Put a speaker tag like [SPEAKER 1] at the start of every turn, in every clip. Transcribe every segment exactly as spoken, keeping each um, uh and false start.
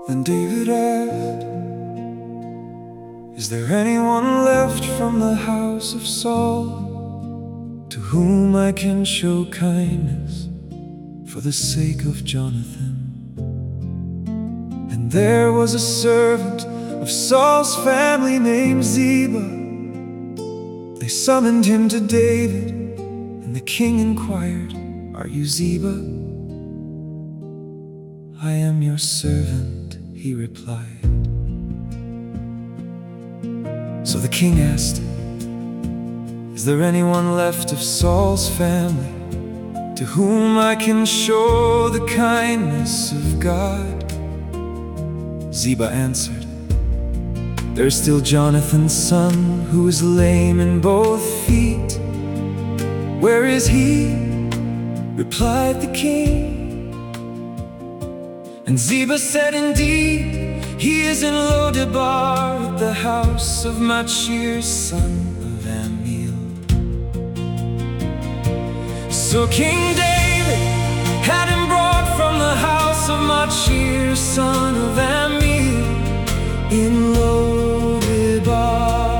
[SPEAKER 1] Then David asked, "Is there anyone left from the house of Saul to whom I can show kindness for the sake of Jonathan?" And there was a servant of Saul's family named Ziba. They summoned him to David, and the king inquired, "Are you Ziba?" "I am your servant," he replied. So the king asked, "Is there anyone left of Saul's family to whom I can show the kindness of God?" Ziba answered, "There is still Jonathan's son, who is lame in both feet." "Where is he?" replied the king. And Ziba said, "Indeed, he is in Lo-debar at the house of Machir, son of Ammiel." So King David had him brought from the house of Machir, son of Ammiel, in Lo-debar.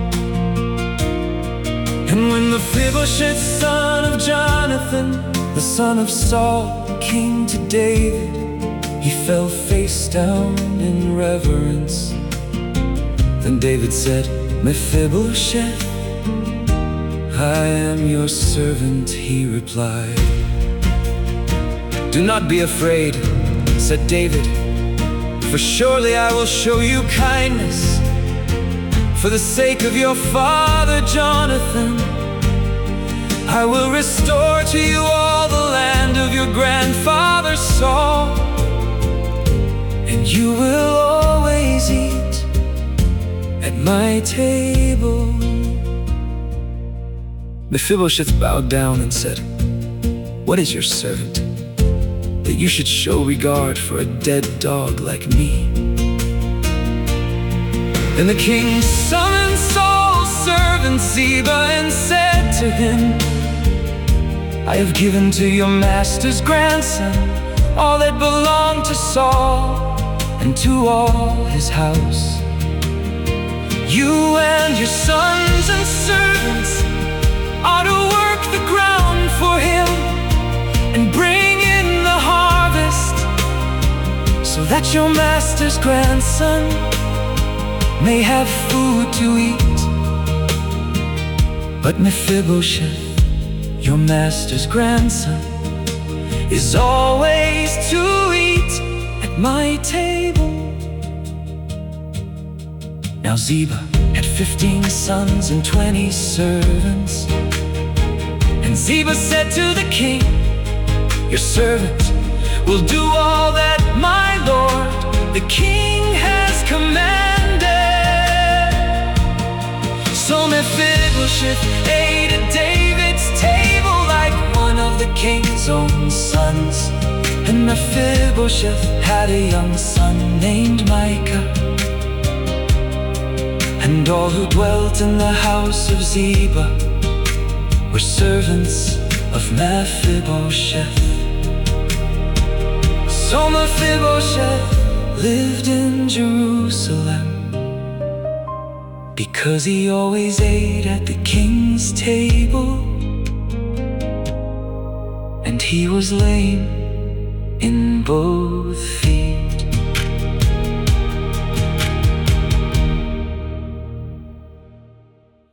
[SPEAKER 1] And when Mephibosheth, son of Jonathan, the son of Saul, came to David, he fell face down in reverence. Then David said, "Mephibosheth." "I am your servant," he replied. "Do not be afraid," said David, "for surely I will show you kindness for the sake of your father Jonathan. I will restore to you all the land of your grandfather Saul, and you will always eat at my table." Mephibosheth bowed down and said, "What is your servant, that you should show regard for a dead dog like me?" Then the king summoned Saul's servant Ziba and said to him, "I have given to your master's grandson all that belonged to Saul and to all his house. You and your sons and servants are to work the ground for him and bring in the harvest, so that your master's grandson may have food to eat. But Mephibosheth, your master's grandson, is always to eat at my table." Now Ziba had fifteen sons and twenty servants. And Ziba said to the king, "Your servant will do all that my lord the king has commanded." So Mephibosheth ate at David's table like one of the king's own sons. And Mephibosheth had a young son named Micah. And all who dwelt in the house of Ziba were servants of Mephibosheth. So Mephibosheth lived in Jerusalem, because he always ate at the king's table. And he was lame in both